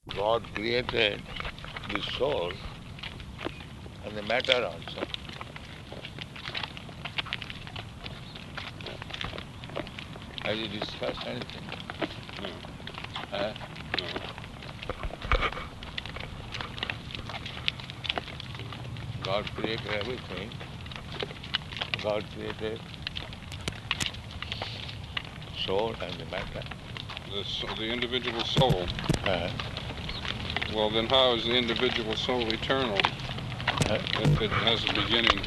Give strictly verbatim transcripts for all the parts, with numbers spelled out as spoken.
God created the soul and the matter also. Have you discussed anything? No. Huh? No. God created everything. God created soul and the matter. The, so- the individual soul. Uh, Well, then how is the individual soul eternal uh, if it has a beginning?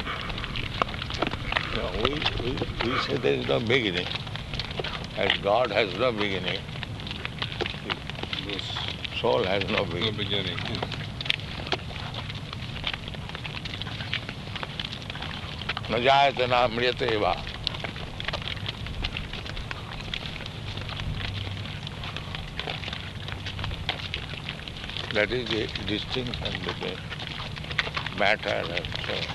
no, we, we, we say there is no beginning. As God has no beginning, This, soul has no the beginning. beginning. न जायते न म्रियते वा. That is the distinction between matter and soul.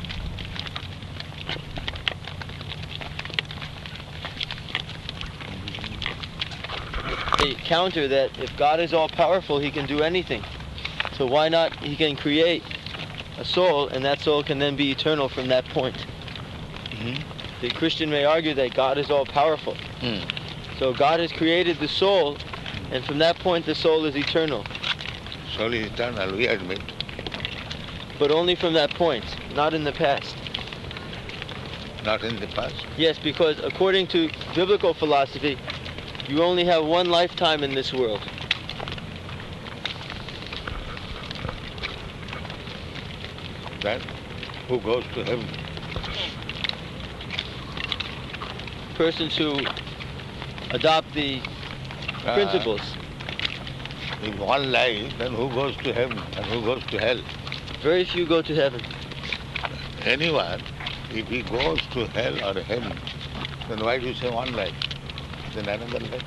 They counter that if God is all powerful, he can do anything. So why not he can create a soul and that soul can then be eternal from that point. Mm-hmm. The Christian may argue that God is all powerful. Mm. So God has created the soul and from that point the soul is eternal. Soul is eternal, we admit. But only from that point, not in the past. Not in the past. Yes, because according to biblical philosophy, you only have one lifetime in this world. Then who goes to heaven? Persons who adopt the Ah, principles. If one life, then who goes to heaven and who goes to hell? Very few go to heaven. Anyone, if he goes to hell or heaven, then why do you say one life? Then another life?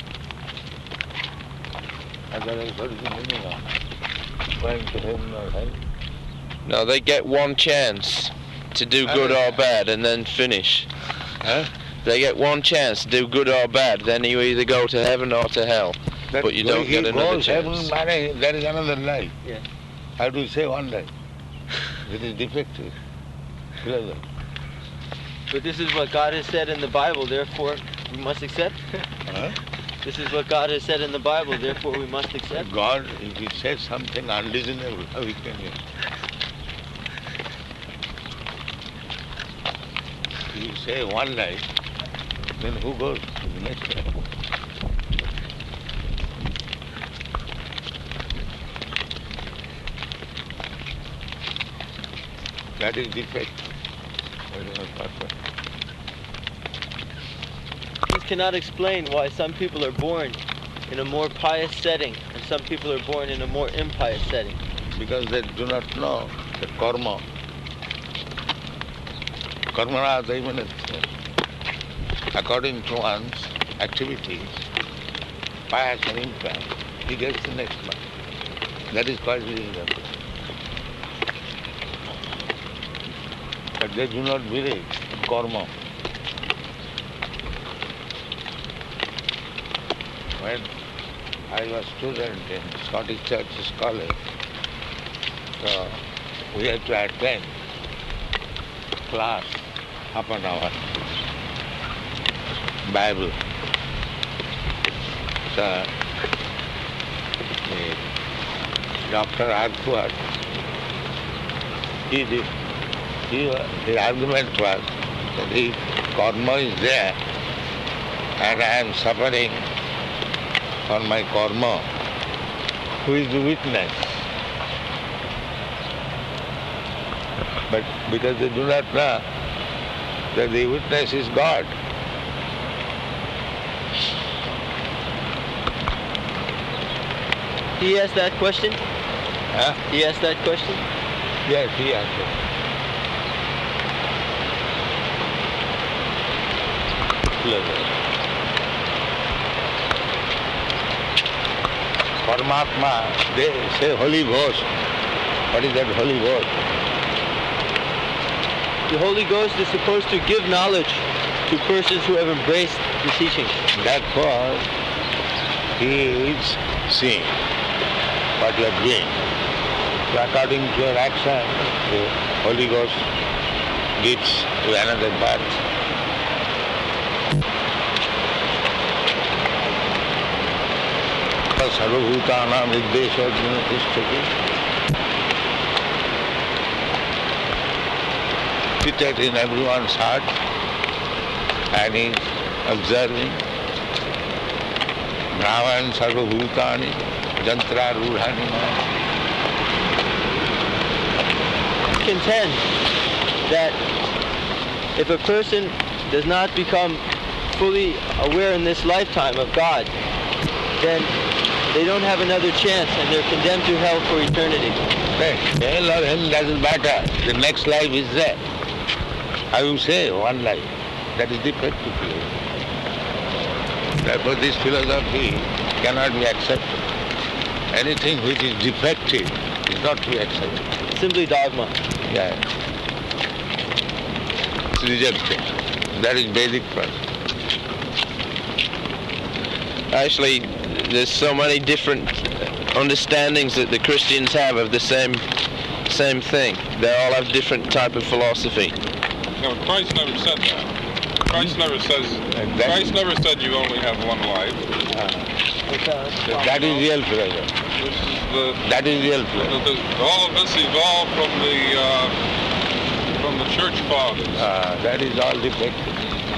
Otherwise, what is the meaning of going to heaven or hell? No, they get one chance to do good or bad and then finish. Huh? They get one chance to do good or bad, then you either go to heaven or to hell. That But you when don't he get another goes chance. heaven, man, there is another life. Yeah. How do you say one life? It is defective. Clever. But this is what God has said in the Bible, therefore we must accept. Huh? This is what God has said in the Bible, therefore we must accept. God, if he says something unreasonable, how we can hear? If you say one life, then who goes to the next life? That is defect. That is not perfect. This cannot explain why some people are born in a more pious setting and some people are born in a more impious setting. Because they do not know the karma. Karmana daivanatya. According to one's activities, pious and impious, he gets the next one. That is quite reasonable. But they do not believe in karma. When I was student in Scottish Churches College, so we had to attend class half an hour, Bible. So the Doctor Arthur, he did, he, the argument was that if karma is there and I am suffering for my karma, who is the witness? But because they do not know that the witness is God. He asked that question? Huh? He asked that question? Yes, he answered. Paramatma, they say Holy Ghost. What is that Holy Ghost? The Holy Ghost is supposed to give knowledge to persons who have embraced the teaching. Therefore, he is seeing. what you are doing. So according to your action, the Holy Ghost gives to another birth. Sarvabhutanam Viddesha Arjuna Tishtati. Seated in everyone's heart and is observing Brahman Sarvabhutani Jantra Rudhani. Contend that if a person does not become fully aware in this lifetime of God, then they don't have another chance and they're condemned to hell for eternity. Right. Hell or hell doesn't matter. The next life is there. I will say one life. That is defective philosophy. Therefore this philosophy cannot be accepted. Anything which is defective is not to be accepted. Simply dogma. Yeah. It's rejected. That is basic process. Actually, there's so many different understandings that the Christians have of the same same thing. They all have different type of philosophy. No, Christ never said that. Christ never says. Christ never said you only have one life. Uh, that is real philosophy. This is the. That is real philosophy. the all of this evolved from the uh, from the church fathers. Uh, that is all defective.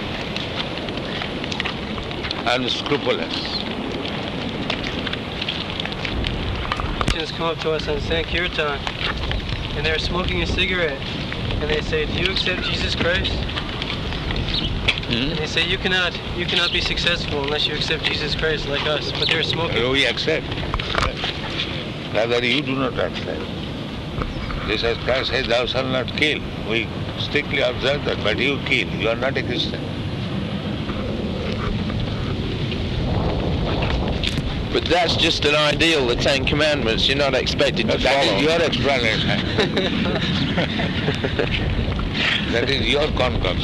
Unscrupulous. Christians come up to us on Sankirtan and they're smoking a cigarette and they say, do you accept Jesus Christ? Hmm? And they say, you cannot you cannot be successful unless you accept Jesus Christ like us, but they're smoking. We accept. Rather you do not accept. Jesus Christ says, thou shalt not kill. We strictly observe that, but you kill. You are not a Christian. But that's just an ideal, the Ten Commandments. You're not expected to That follow. is your explanation. That is your concoction.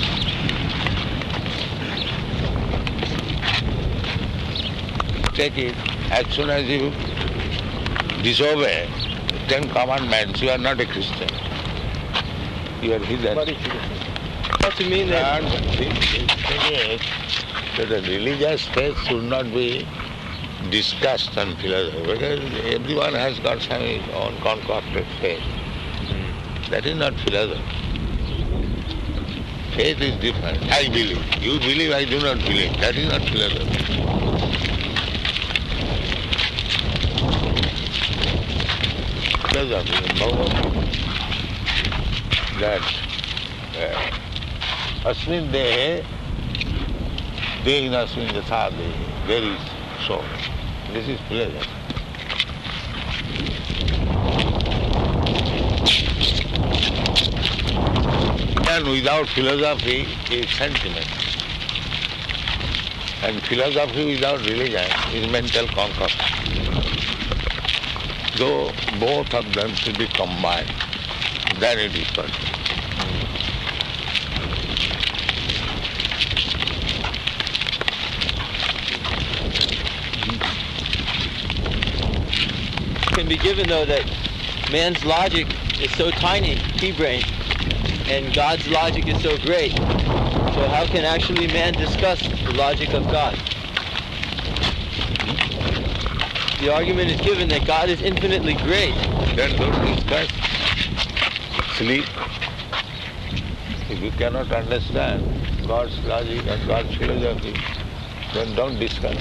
Take it, as soon as you disobey Ten Commandments, you are not a Christian. You are heathen. Not to mean that And the thing is, thing is that a religious faith should not be discussed on philosophy, because everyone has got some his own concocted faith. That is not philosophy. Faith is different. I believe. You believe, I do not believe. That is not philosophy. Philosophy is more that uh, asmin dehe, dehin asmin yatha dehi. There is soul. This is philosophy. And without philosophy is sentiment. And philosophy without religion is mental concoction. Though both of them should be combined, then it is possible. can be given though that man's logic is so tiny, pea-brained, and God's logic is so great. So how can actually man discuss the logic of God? The argument is given that God is infinitely great. Then don't discuss. Sleep. If you cannot understand God's logic and God's philosophy, then don't discuss.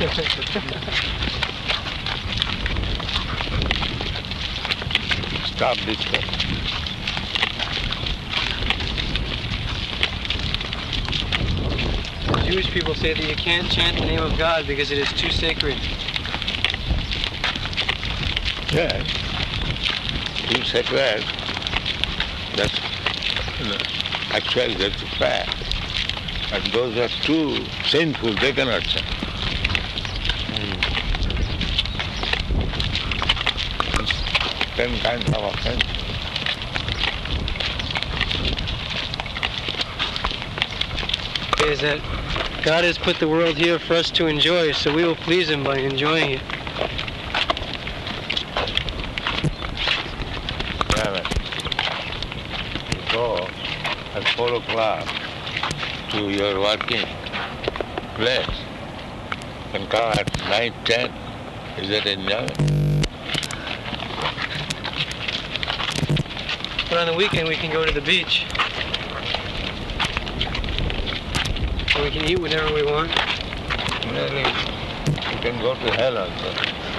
Stop discussing. Jewish people say that you can't chant the name of God because it is too sacred. Yeah. Too sacred. That's no, actually that's a fact. And those are too sinful, they cannot chant. Ten kinds of offense. Is that God has put the world here for us to enjoy, so we will please Him by enjoying it. four o'clock to your working place and come at nine, ten. Is that enjoyment? But on the weekend we can go to the beach. And we can eat whatever we want. Really, you can go to hell also.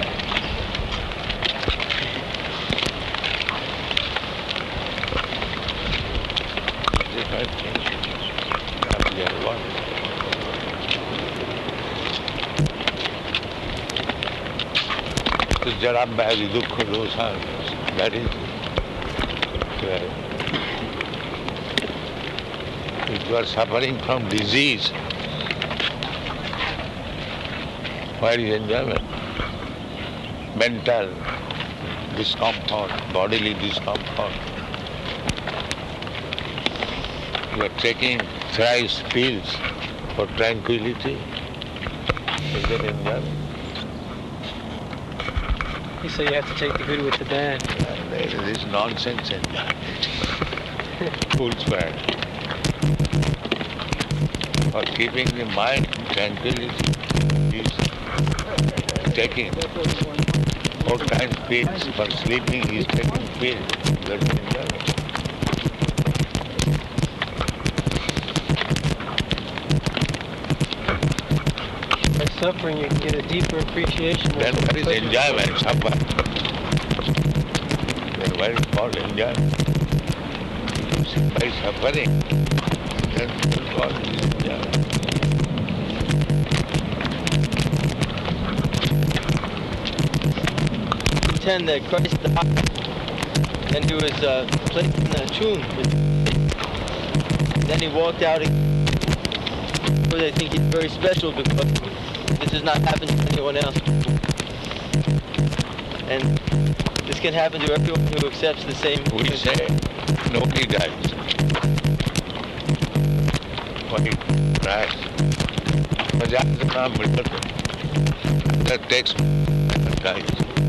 Different things. Not your one. So jara bhai dukha dosa, that is where if you are suffering from disease, where is enjoyment? Mental discomfort, bodily discomfort. You are taking thrice pills for tranquility. Is that enjoyment? You say you have to take the good with the bad. This is nonsense enjoyment. Fool's paradise. For keeping the mind tranquility, is taking all kinds of pills. For sleeping, he is taking pills. That's enjoyment. By suffering, you can get a deeper appreciation of Then the what is pleasure. enjoyment? Suffer. Then what is called enjoyment? By suffering, then what is called enjoyment? Contend that Christ died and he was uh, placed in a tomb. Then he walked out again. I think he's very special because this has not happened to anyone else. And this can happen to everyone who accepts the same. We say nobody dies. When you crash, that takes and dies.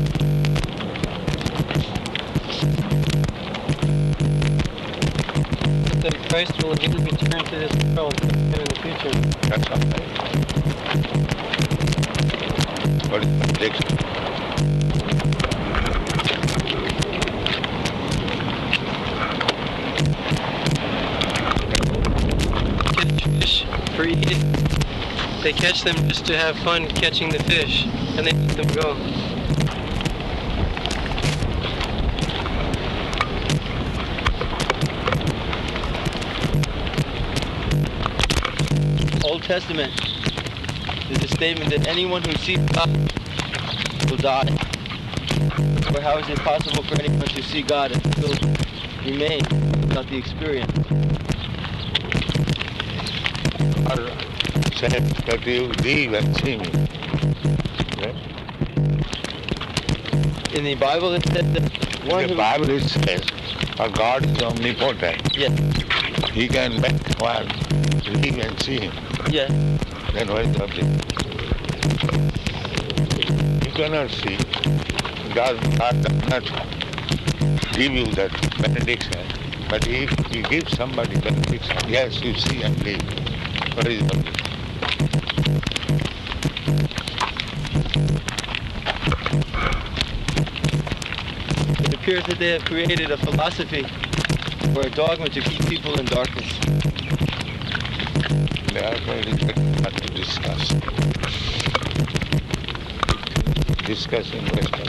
That Christ will again return to this world in the future. That's something. What is the prediction? Catch fish for eating. They catch them just to have fun catching the fish, and they let them go. Old Testament is a statement that anyone who sees God will die. Or how is it possible for anyone to see God and still remain without the experience? Or said that you live and see me. Right? In the Bible it said that one In the who... Bible it says, for God is omnipotent. Yes, He can make one live and see him. yes. Then what is the object? You cannot see. God, God does not give you that benediction. But if He gives somebody benediction, yes, you see and live. What is the object? It appears that they have created a philosophy or a dogma to keep people in darkness. Therefore, it is not to discuss. Discussing Western.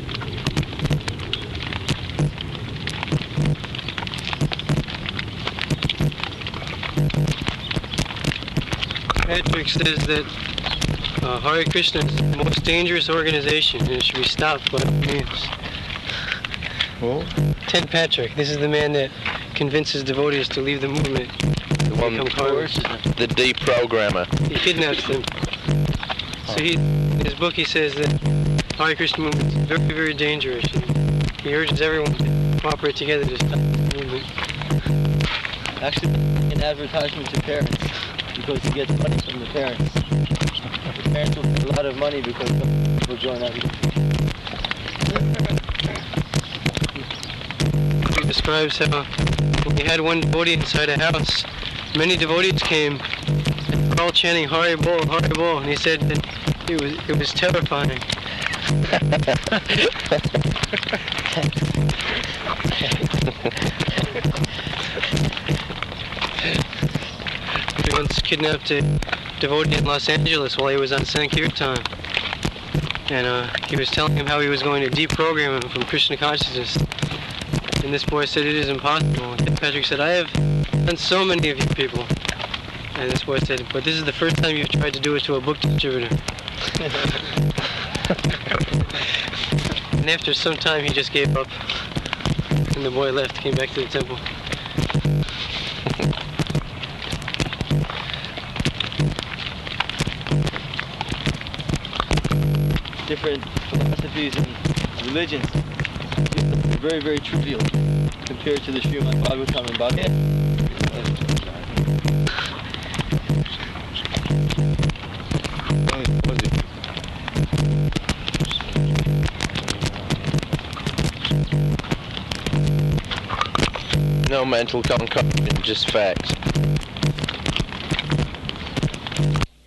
Patrick says that uh, Hare Krishna is the most dangerous organization and it should be stopped by all means. Who? Ted Patrick, this is the man that convinces devotees to leave the movement. The one, Become converts. the deprogrammer. He kidnaps them. So he, in his book he says that Hare Krishna movement is very, very dangerous. And he urges everyone to cooperate together to stop the movement. Actually, an advertisement to parents because he gets money from the parents. The parents will get a lot of money because people join up. Read this describes how when he had one devotee inside a house, many devotees came and they were all chanting Haribol, Haribol, and he said that it was it was terrifying. He once kidnapped a devotee in Los Angeles while he was on Sankirtan. And uh, he was telling him how he was going to deprogram him from Krishna consciousness. And this boy said, it is impossible. And Patrick said, I have done so many of you people. And this boy said, but this is the first time you've tried to do it to a book distributor. And after some time, he just gave up. And the boy left, came back to the temple. Different philosophies and religions are very, very trivial compared to the Srimad Bhagavatam and Bhagavad. No mental concoction, just facts.